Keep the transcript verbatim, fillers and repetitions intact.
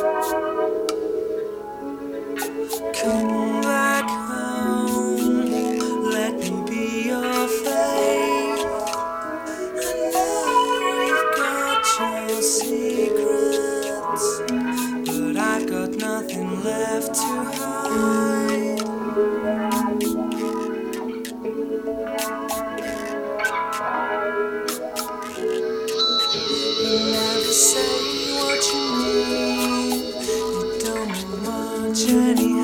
Come back home, let me be your faith. I know you've got your secrets, but I've got nothing left to hide. You never say what you mean, you don't know much anymore.